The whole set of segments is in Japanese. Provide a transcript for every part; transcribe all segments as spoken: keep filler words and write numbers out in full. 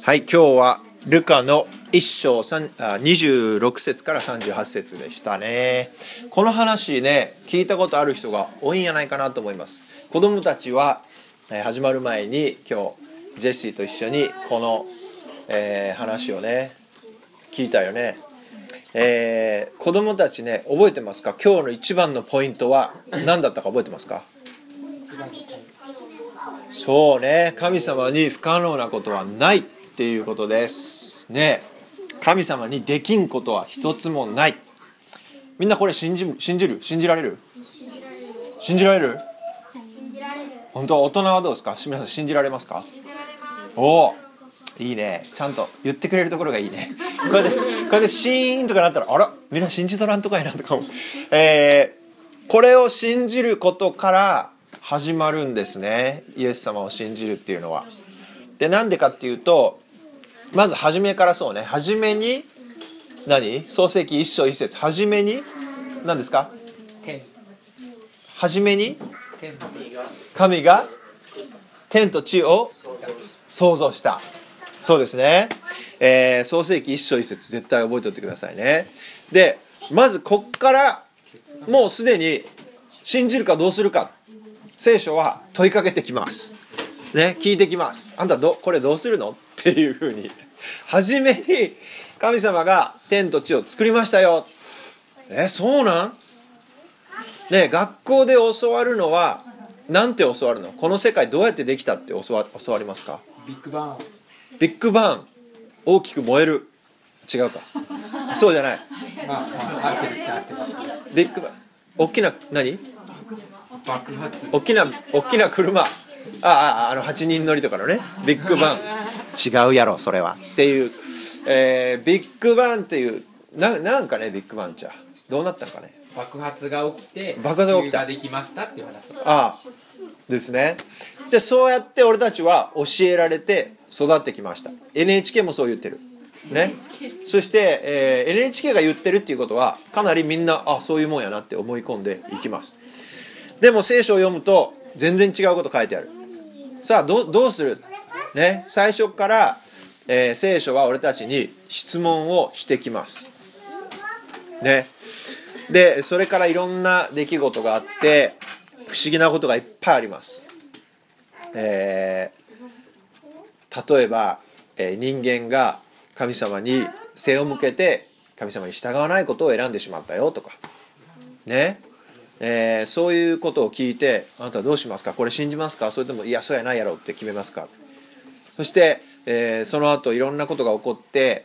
はい、今日はルカのいっ章にじゅうろく節からさんじゅうはち節でしたね。この話ね、聞いたことある人が多いんじゃないかなと思います。子供たちは、えー、始まる前に今日ジェシーと一緒にこの、えー、話をね聞いたよね。えー、子供たちね、覚えてますか？今日の一番のポイントは何だったか覚えてますか？そうね、神様に不可能なことはないっていうことですね。神様にできんことは一つもない。みんなこれ信じ、信じる？信じられる？信じられる？本当？大人はどうですか？皆さん信じられますか？おお、いいね。ちゃんと言ってくれるところがいいね。これで、これでシーンとかなったら、あら、みんな信じとらんとかいなとかも、えー、これを信じることから始まるんですね。イエス様を信じるっていうのは。で、なんでかっていうと、まず初めからそうね。初めに何？創世記一章一節。初めに何ですか？初めに神が天と地を創造した。そうですね。えー、創世記一章一節絶対覚えておいてくださいね。で、まずこっからもうすでに信じるかどうするか、聖書は問いかけてきます。ね、聞いてきます。あんたどこれどうするのっていうふうに。初めに神様が天と地を作りましたよ。え、そうなん？ね、学校で教わるのはなんて教わるの？この世界どうやってできたって教わ、教わりますか？ ビッグバン。 ビッグバン。大きく燃える。違うか。そうじゃない。 まあ、まあ、合ってるっちゃ合ってます。 ビッグバン。大きな何？ 爆発。 大きな大きな車。ああ、あのはちにん乗りとかのね、ビッグバン。違うやろそれはっていう、えー、ビッグバンっていう な, なんかね、ビッグバンじゃどうなったのかね。 爆発が起きて爆発が起きた。 地球ができましたっていう話。 ああですね。で、そうやって俺たちは教えられて育ってきました。 エヌエイチケー もそう言ってるね。そして、えー、エヌエイチケー が言ってるっていうことはかなりみんなあそういうもんやなって思い込んでいきます。でも聖書を読むと全然違うこと書いてある。さあ ど, どうするね。最初から、えー、聖書は俺たちに質問をしてきますね。でそれからいろんな出来事があって不思議なことがいっぱいあります。えー、例えば、えー、人間が神様に背を向けて神様に従わないことを選んでしまったよとかね。えー、そういうことを聞いてあなたはどうしますか？これ信じますか？それともいやそうやないやろって決めますか？そして、えー、その後いろんなことが起こって、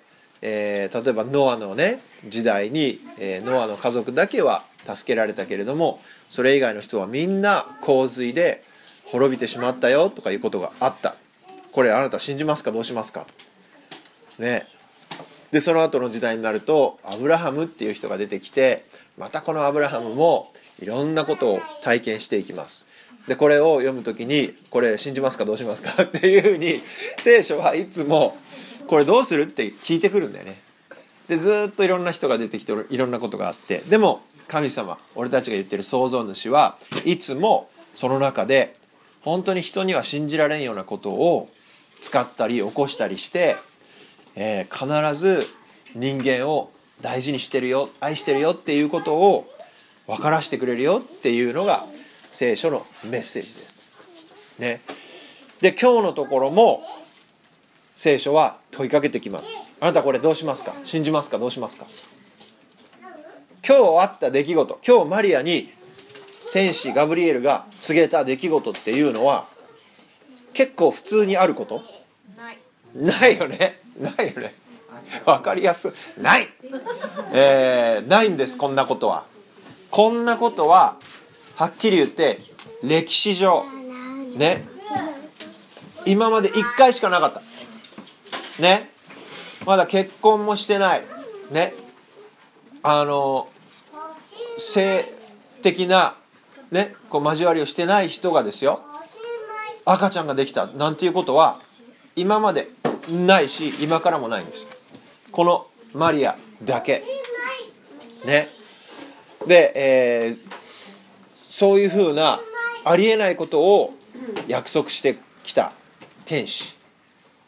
えー、例えばノアのね時代に、えー、ノアの家族だけは助けられたけれどもそれ以外の人はみんな洪水で滅びてしまったよとかいうことがあった。これあなた信じますか？どうしますか？ね。でその後の時代になるとアブラハムっていう人が出てきてまたこのアブラハムもいろんなことを体験していきます。でこれを読むときにこれ信じますか？どうしますか？っていうふうに聖書はいつもこれどうするって聞いてくるんだよね。でずっといろんな人が出てきていろんなことがあってでも神様俺たちが言ってる創造主はいつもその中で本当に人には信じられんようなことを使ったり起こしたりして、えー、必ず人間を大事にしてるよ愛してるよっていうことを分からせてくれるよっていうのが聖書のメッセージです、ね、で今日のところも聖書は問いかけてきます。あなたこれどうしますか？信じますか？どうしますか？今日あった出来事、今日マリアに天使ガブリエルが告げた出来事っていうのは結構普通にあること？ないないよね。ないよね。わかりやすい。ない、えー、ないんです。こんなことはこんなことははっきり言って歴史上ね今までいっかいしかなかったね。まだ結婚もしてないね。あの性的なねこう交わりをしてない人がですよ赤ちゃんができたなんていうことは今までないし今からもないんです。このマリアだけね。で、えー、そういうふうなありえないことを約束してきた天使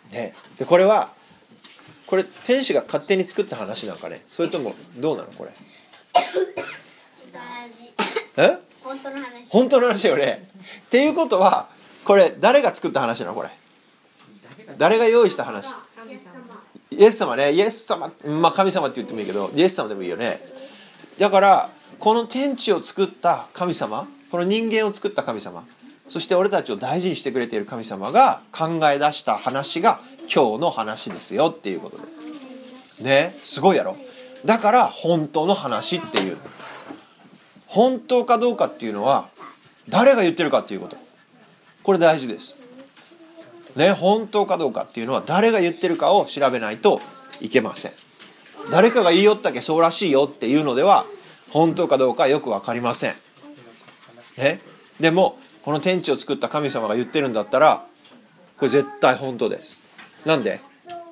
ね、でこれはこれ天使が勝手に作った話なんかね、それともどうなのこれえ本当の話。 本当の話よね。っていうことはこれ誰が作った話なのこれ、誰が用意した話。イエス様ね、イエス様、まあ神様って言ってもいいけどイエス様でもいいよね。だからこの天地を作った神様、この人間を作った神様、そして俺たちを大事にしてくれている神様が考え出した話が今日の話ですよっていうことですね。すごいやろ。だから本当の話っていう、本当かどうかっていうのは誰が言ってるかっていうこと、これ大事ですね。本当かどうかっていうのは誰が言ってるかを調べないといけません。誰かが言いよったけそうらしいよっていうのでは本当かどうかよく分かりません、ね、でもこの天地を作った神様が言ってるんだったらこれ絶対本当です。なんで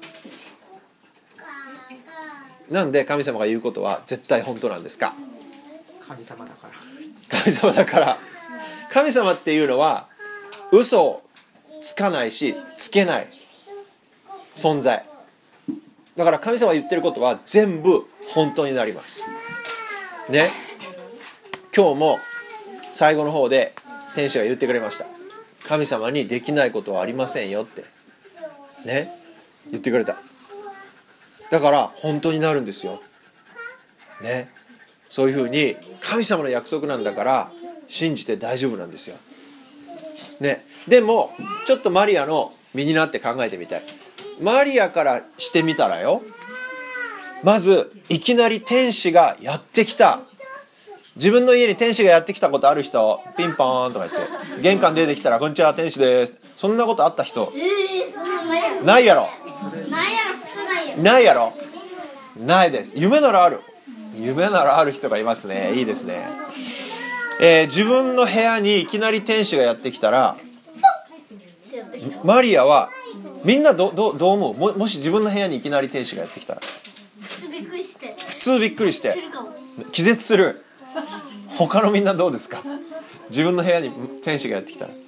なんで神様が言うことは絶対本当なんですか。 神様だから。 神様だから。神様っていうのは嘘をつかないしつけない存在だから、神様が言ってることは全部本当になりますね。今日も最後の方で天使が言ってくれました。神様にできないことはありませんよってね、言ってくれた。だから本当になるんですよね。そういうふうに神様の約束なんだから信じて大丈夫なんですよね。でもちょっとマリアの身になって考えてみたい。マリアからしてみたらよ、まずいきなり天使がやってきた。自分の家に天使がやってきたことある人、ピンポーンとか言って玄関出てきたらこんにちは天使です、そんなことあった人ええー、そんなないやろ。 ないやろ。 ないやろ、普通ないやろ。 ないやろ。ないです。夢ならある。夢ならある人がいますね。いいですね、えー、自分の部屋にいきなり天使がやってきたらマリアはみんな ど, ど, どう思う も, もし自分の部屋にいきなり天使がやってきたら普通びっくりして。 普通びっくりしてするかも。 気絶する。他のみんなどうですか。自分の部屋に天使がやってきたら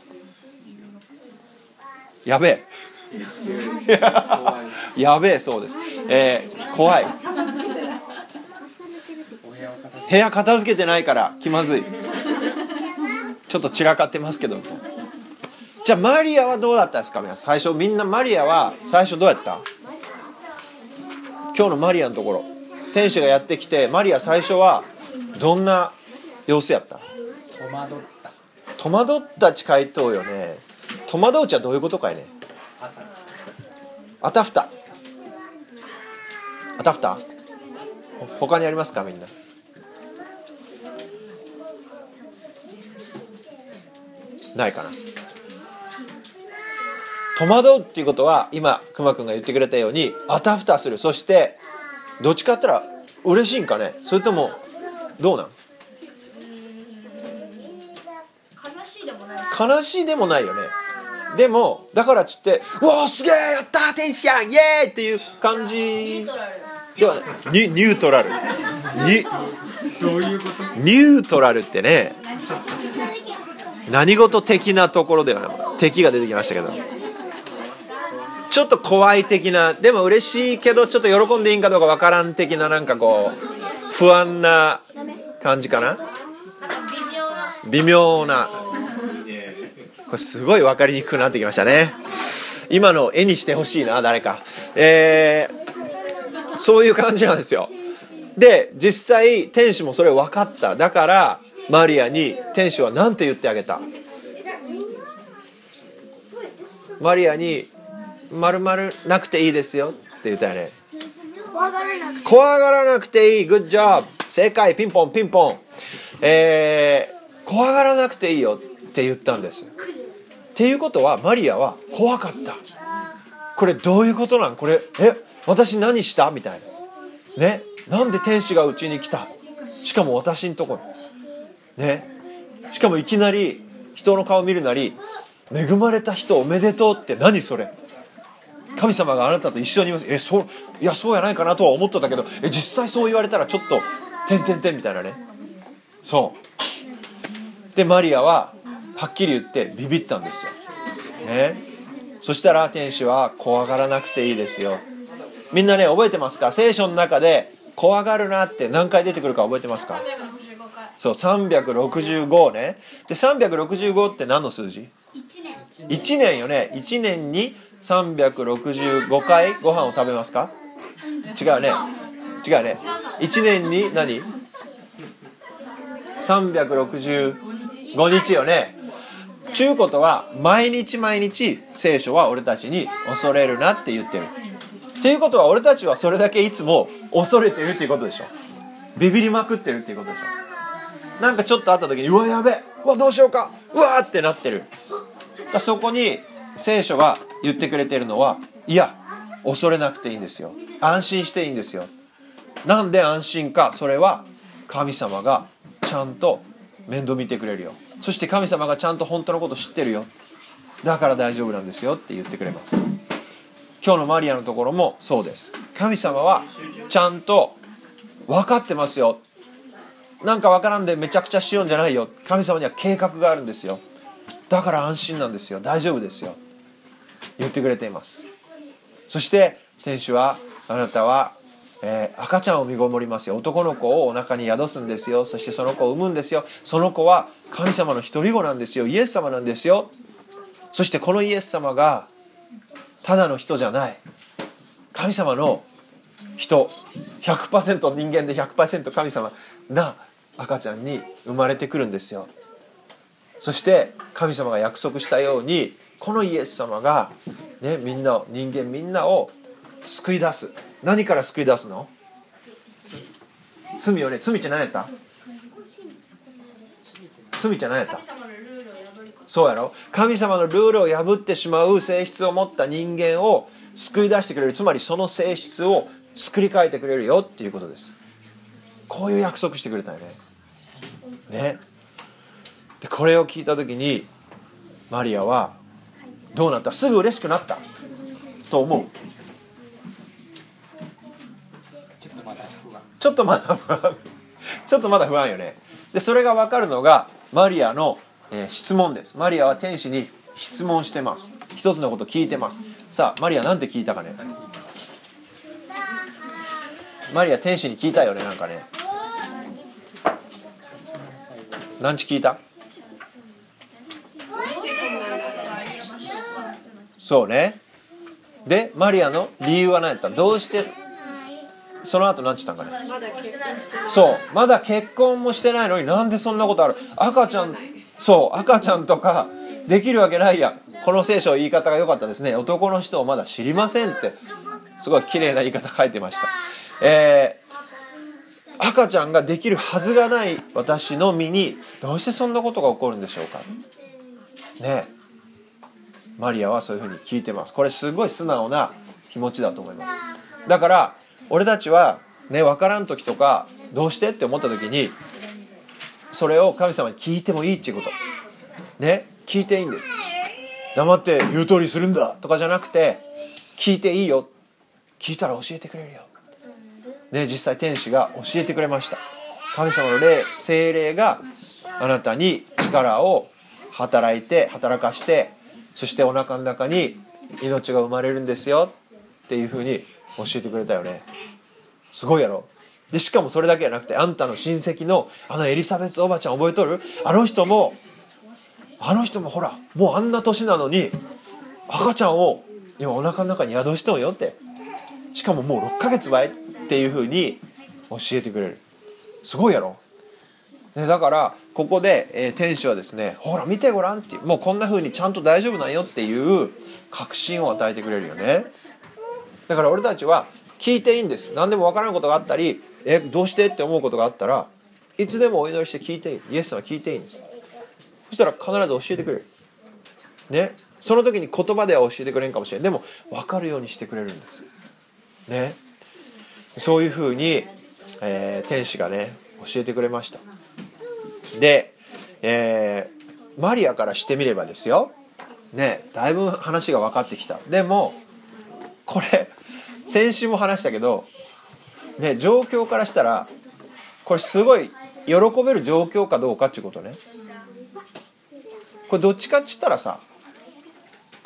やべえやべえ、そうです、えー、怖い。部屋片付けてないから気まずい、ちょっと散らかってますけど。じゃあマリアはどうだったですか。皆さん最初、みんなマリアは最初どうやった。今日のマリアのところ天使がやってきてマリア最初はどんな様子やった。 戸惑った。 戸惑ったち回答よね。戸惑うちはどういうことかいね。あたふたあたふた他にありますかみんな。ないかな。戸惑うっていうことは今くまくんが言ってくれたようにあたふたする。そしてどっちかって言ったら嬉しいんかね、それともどうなん。 悲しいでもない。 悲しいでもないよね。でもだからっつってうわーすげえやったー天使やんイエーイっていう感じではない。ニニュートラルニどういうこと。 ニュートラルってね、何事的なところではない。敵が出てきましたけど、ちょっと怖い的な、でも嬉しいけどちょっと喜んでいいんかどうかわからん的な、なんかこう不安な感じかな。 なんか微妙な。 微妙な。これすごい分かりにくくなってきましたね。今の絵にしてほしいな誰か、えー、そういう感じなんですよ。で実際天使もそれ分かった。だからマリアに天使は何て言ってあげた。マリアに丸々なくていいですよって言ったよね。 怖がらなくて。 怖がらなくていい。グッジョブ。正解。ピンポンピンポン、えー、怖がらなくていいよって言ったんです。っていうことはマリアは怖かった。これどういうことなん。これえ私何したみたいなね。なんで天使がうちに来た、しかも私のところね、しかもいきなり人の顔見るなり恵まれた人おめでとうって何それ。神様があなたと一緒にいます。えそういやそうやないかなとは思ってたけど、え実際そう言われたらちょっとてんてんてんみたいなね。そうでマリアははっきり言ってビビったんですよ、ね、 そしたら天使は怖がらなくていいですよ。みんなね、覚えてますか？聖書の中で怖がるなって何回出てくるか覚えてますか？そう、さんびゃくろくじゅうごね。で、さんびゃくろくじゅうごって何の数字？ いちねん。 いちねんよね。いちねんにさんびゃくろくじゅうごかいご飯を食べますか？違うね。違うね。いちねんに何？さんびゃくろくじゅうごにちよね。ちゅうことは毎日毎日聖書は俺たちに恐れるなって言ってる。っていうことは俺たちはそれだけいつも恐れてるっていうことでしょ。ビビりまくってるっていうことでしょ。なんかちょっとあった時にうわやべえ、うわどうしようか、うわーってなってる。だそこに聖書が言ってくれてるのは、いや恐れなくていいんですよ。安心していいんですよ。なんで安心か、それは神様がちゃんと面倒見てくれるよ。そして神様がちゃんと本当のこと知ってるよ。だから大丈夫なんですよって言ってくれます。今日のマリアのところもそうです。神様はちゃんと分かってますよ。なんか分からんでめちゃくちゃしようんじゃないよ。神様には計画があるんですよ。だから安心なんですよ。大丈夫ですよ。言ってくれています。そして天使は、あなたは、えー、赤ちゃんを身ごもりますよ。男の子をお腹に宿すんですよ。そしてその子を産むんですよ。その子は神様の一人子なんですよ。イエス様なんですよ。そしてこのイエス様がただの人じゃない、神様の人、 ひゃくパーセント 人間で ひゃくパーセント 神様な赤ちゃんに生まれてくるんですよ。そして神様が約束したように、このイエス様が、ね、みんなを、人間みんなを救い出す。何から救い出すの？罪よね。罪って何やった？罪って何やった？そうやろ。神様のルールを破ってしまう性質を持った人間を救い出してくれる。つまりその性質を作り変えてくれるよっていうことです。こういう約束してくれたよね。ね。でこれを聞いた時にマリアはどうなった？すぐ嬉しくなったと思う。 ちょっとまだ不安。 ちょっとまだ不安。ちょっとまだ不安よね。でそれが分かるのがマリアの、えー、質問です。マリアは天使に質問してます。一つのこと聞いてます。さあマリアなんて聞いたかね。マリア天使に聞いたよね。なんかね、何ち聞いた？そうね。でマリアの理由は何やった？どうしてその後何ち言ったんかね。そう、まだ結婚もしてないのになんでそんなことある？赤ちゃん、そう赤ちゃんとかできるわけないやん。この聖書言い方が良かったですね。男の人をまだ知りませんってすごい綺麗な言い方書いてました。えー、赤ちゃんができるはずがない私の身にどうしてそんなことが起こるんでしょうかね。マリアはそういうふうに聞いてます。これすごい素直な気持ちだと思います。だから俺たちはね、分からん時とかどうしてって思った時にそれを神様に聞いてもいいっていうことね。聞いていいんです。黙って言う通りするんだとかじゃなくて、聞いていいよ。聞いたら教えてくれるよね。実際天使が教えてくれました。神様の霊、聖霊があなたに力を働いて働かして、そしてお腹の中に命が生まれるんですよっていうふうに教えてくれたよね。すごいやろ。でしかもそれだけじゃなくて、あんたの親戚のあのエリザベスおばちゃん覚えとる？あの人もあの人もほらもうあんな年なのに赤ちゃんを今お腹の中に宿しとんよって、しかももうろっかげつまえっていうふうに教えてくれる。すごいやろ。ね、だからここで、えー、天使はですね、ほら見てごらんっていう、もうこんなふうにちゃんと大丈夫なんよっていう確信を与えてくれるよね。だから俺たちは聞いていいんです。何でも分からんことがあったり、えどうしてって思うことがあったらいつでもお祈りして聞いていい。イエス様は聞いていいんです。そしたら必ず教えてくれるね。その時に言葉では教えてくれんかもしれん。でも分かるようにしてくれるんですね。そういうふうに、えー、天使がね教えてくれました。で、えー、マリアからしてみればですよね、だいぶ話が分かってきた。でもこれ先週も話したけどね、状況からしたらこれすごい喜べる状況かどうかっていうことね。これどっちかって言ったらさ、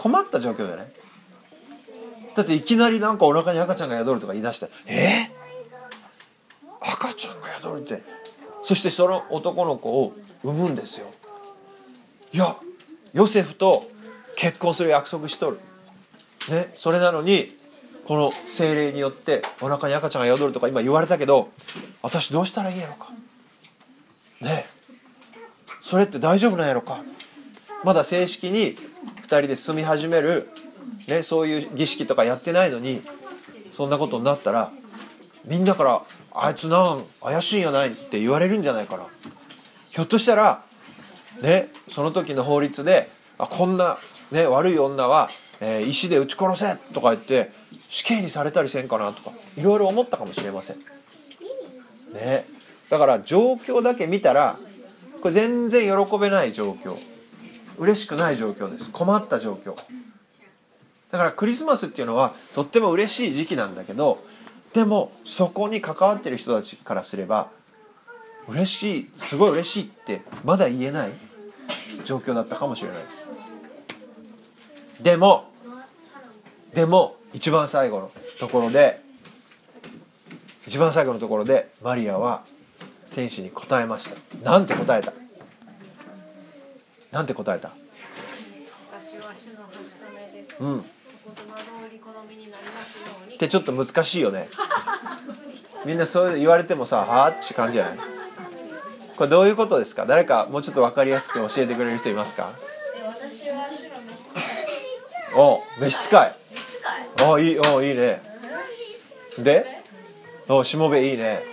困った状況じゃない？だっていきなりなんかお腹に赤ちゃんが宿るとか言い出して、えー、赤ちゃんが宿るって、そしてその男の子を産むんですよ。いや、ヨセフと結婚する約束しとる、ね、それなのにこの聖霊によってお腹に赤ちゃんが宿るとか今言われたけど、私どうしたらいいやろかね、それって大丈夫なんやろか。まだ正式にふたりで住み始める、ね、そういう儀式とかやってないのにそんなことになったら、みんなからあいつなん怪しいんやないって言われるんじゃないかな。ひょっとしたらね、その時の法律で、あ、こんな、ね、悪い女は、えー、石で撃ち殺せとか言って死刑にされたりせんかなとかいろいろ思ったかもしれません、ね、だから状況だけ見たらこれ全然喜べない状況、嬉しくない状況です。困った状況だから、クリスマスっていうのはとっても嬉しい時期なんだけど、でもそこに関わっている人たちからすれば嬉しい、すごい嬉しいってまだ言えない状況だったかもしれないです。でもでも一番最後のところで一番最後のところでマリアは天使に答えました。なんて答えた？なんて答えた？ 私は主のはしためです。 うん。 お言葉通り好みになりますように。 ってちょっと難しいよね。みんなそう言われてもさ、はぁって感じじゃない？これどういうことですか？誰かもうちょっと分かりやすく教えてくれる人いますか？ 私は主の召使い。 お、召使い。 召使い。 お、いい、お、いいね。で、お、しもべいいね。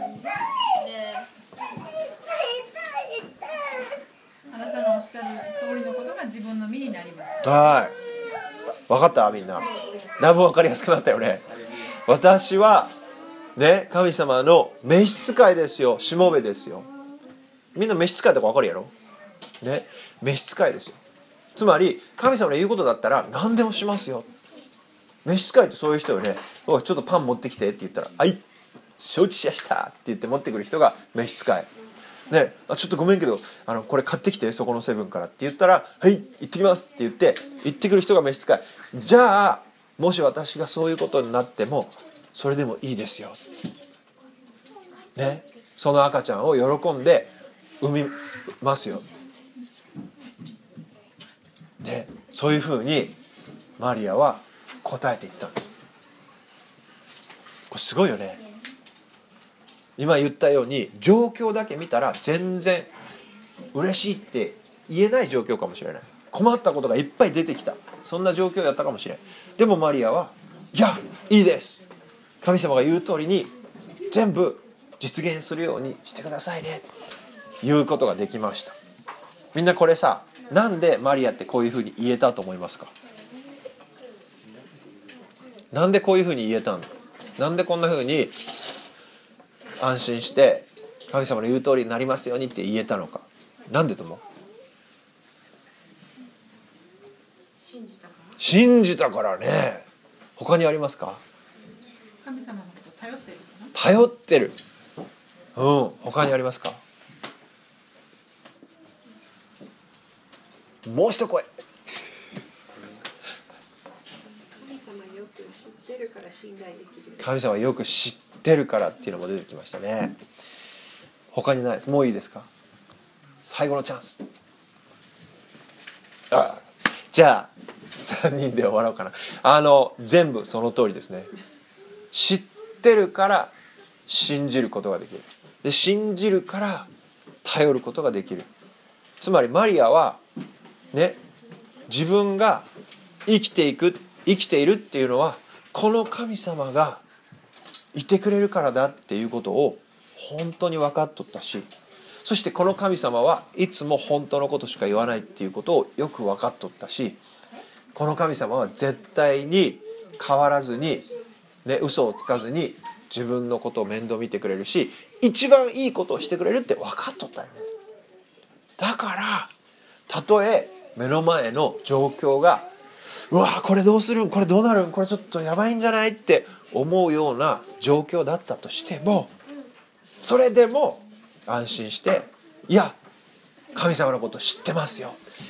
あなたのおっしゃる通りのことが自分の身になります。 はい。分かった？みんな。だいぶ分かりやすくなったよね。私はね、神様の召使いですよ。しもべですよ。みんな召使いとか分かるやろ？ね、召使いですよ。つまり神様の言うことだったら何でもしますよ。召使いってそういう人よね。おい、ちょっとパン持ってきてって言ったら、はい、承知しやしたって言って持ってくる人が召使い。ね、あ、ちょっとごめんけど、あのこれ買ってきて、そこのセブンからって言ったら、はい、行ってきますって言って行ってくる人が召使い。じゃあもし私がそういうことになってもそれでもいいですよ。ね、その赤ちゃんを喜んで産みますよ。で、そういうふうにマリアは答えていったんです。これすごいよね。今言ったように状況だけ見たら全然嬉しいって言えない状況かもしれない。困ったことがいっぱい出てきた、そんな状況やったかもしれない。でもマリアは、いや、いいです、神様が言う通りに全部実現するようにしてくださいね、言うことができました。みんなこれさ、なんでマリアってこういうふうに言えたと思いますか？なんでこういうふうに言えたの？なんでこんなふうに安心して神様の言う通りになりますようにって言えたのか？なんでと思う？ 信じたから。 信じたからね。他にありますか？ 神様のこと頼ってるかな。 頼ってる。うん。他にありますか？もう一声。 神様よく知ってるから信頼できる。 神様よく知ってるからっていうのも出てきましたね。他にないです。もういいですか？最後のチャンス。あ、じゃあさんにんで終わろうかな。あの全部その通りですね。知ってるから信じることができる。で、信じるから頼ることができる。つまりマリアはね、自分が生きていく、生きているっていうのはこの神様がいてくれるからだっていうことを本当に分かっとったし、そしてこの神様はいつも本当のことしか言わないっていうことをよく分かっとったし、この神様は絶対に変わらずに、ね、嘘をつかずに自分のことを面倒見てくれるし、一番いいことをしてくれるって分かっとったよね。だからたとえ目の前の状況が、うわこれどうするん、これどうなるん、これちょっとやばいんじゃないって思うような状況だったとしても、それでも安心して、いや神様のこと知ってますよ、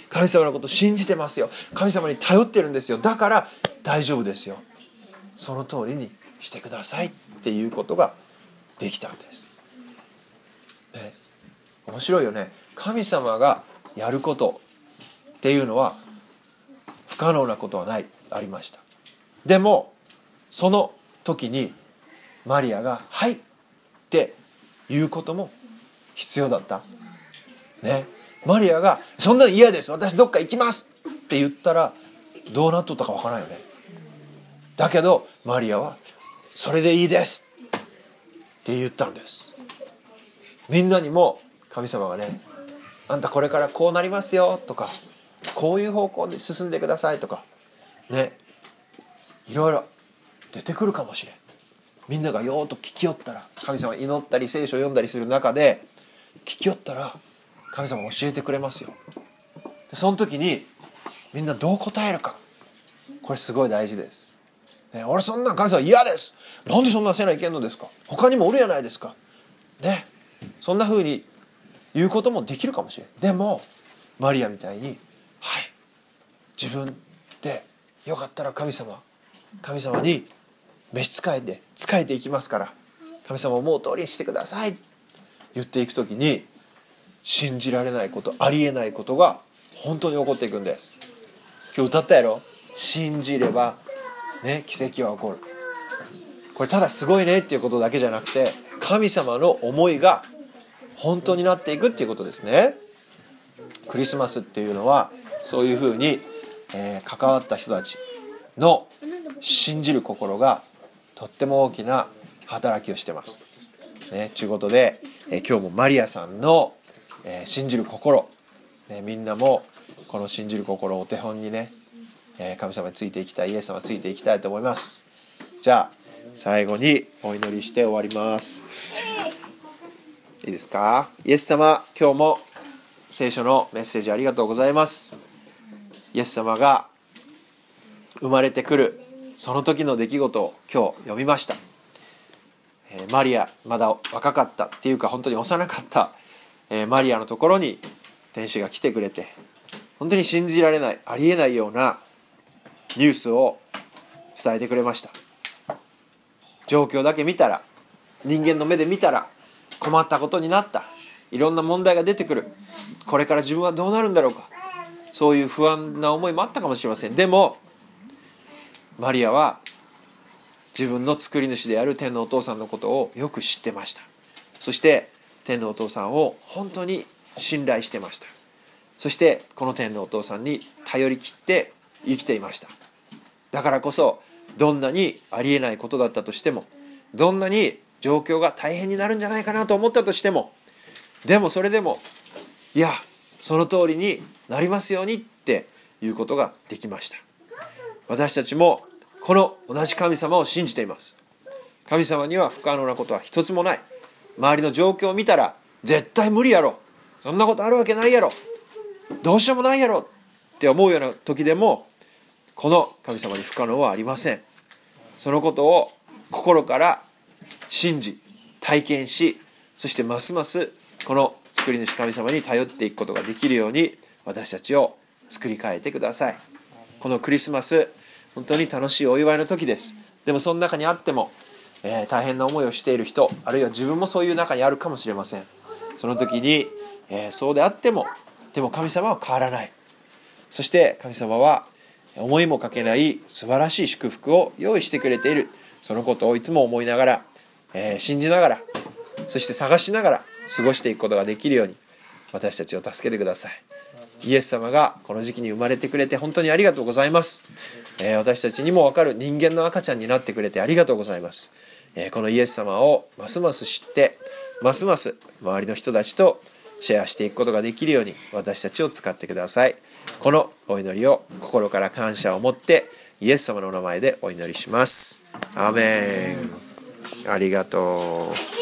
神様のこと信じてますよ、神様に頼ってるんですよ、だから大丈夫ですよ、その通りにしてくださいっていうことができたんです、ね、面白いよね。神様がやることっていうのは不可能なことはない、ありました。でもその時にマリアがはいって言うことも必要だったね。マリアがそんなの嫌です、私どっか行きますって言ったらどうなっとったかわからないよね。だけどマリアはそれでいいですって言ったんです。みんなにも神様がね、あんたこれからこうなりますよとか、こういう方向で進んでくださいとかね、いろいろ出てくるかもしれん。みんながよーっと聞きよったら、神様祈ったり聖書を読んだりする中で聞きよったら神様教えてくれますよ。でその時にみんなどう答えるか、これすごい大事です、ね、俺そんな神様嫌です、なんでそんなせないけんのですか、他にもおるやないですかね、そんな風に言うこともできるかもしれん。でもマリアみたいに、はい、自分でよかったら神様神様に召し使えて仕えていきますから、神様思う通りにしてください言っていくときに、信じられないこと、ありえないことが本当に起こっていくんです。今日歌ったやろ、信じればね奇跡は起こる。これただすごいねっていうことだけじゃなくて、神様の思いが本当になっていくっていうことですね。クリスマスっていうのはそういうふうに、えー、関わった人たちの信じる心がとっても大きな働きをしてます。ね、ということで、えー、今日もマリアさんの、えー、信じる心、ね、みんなもこの信じる心をお手本にね、えー、神様についていきたい、イエス様についていきたいと思います。じゃあ最後にお祈りして終わります。いいですか。イエス様、今日も聖書のメッセージありがとうございます。イエス様が生まれてくるその時の出来事を今日読みました。えー、マリアまだ若かったっていうか本当に幼かった、えー、マリアのところに天使が来てくれて、本当に信じられない、ありえないようなニュースを伝えてくれました。状況だけ見たら、人間の目で見たら困ったことになった、いろんな問題が出てくる、これから自分はどうなるんだろうか、そういう不安な思いもあったかもしれません。でもマリアは自分の作り主である天のお父さんのことをよく知ってました。そして天のお父さんを本当に信頼してました。そしてこの天のお父さんに頼り切って生きていました。だからこそどんなにありえないことだったとしても、どんなに状況が大変になるんじゃないかなと思ったとしても、でもそれでもいやその通りになりますようにっていうことができました。私たちもこの同じ神様を信じています。神様には不可能なことは一つもない。周りの状況を見たら絶対無理やろ、そんなことあるわけないやろ、どうしようもないやろって思うような時でも、この神様に不可能はありません。そのことを心から信じ体験し、そしてますますこの作り主神様に頼っていくことができるように私たちを作り変えてください。このクリスマス本当に楽しいお祝いの時です。でもその中にあっても、えー、大変な思いをしている人、あるいは自分もそういう中にあるかもしれません。その時に、えー、そうであってもでも神様は変わらない。そして神様は思いもかけない素晴らしい祝福を用意してくれている。そのことをいつも思いながら、えー、信じながら、そして探しながら過ごしていくことができるように私たちを助けてください。イエス様がこの時期に生まれてくれて本当にありがとうございます。えー、私たちにも分かる人間の赤ちゃんになってくれてありがとうございます。えー、このイエス様をますます知ってますます周りの人たちとシェアしていくことができるように私たちを使ってください。このお祈りを心から感謝を持ってイエス様のお名前でお祈りします。アーメン。ありがとう。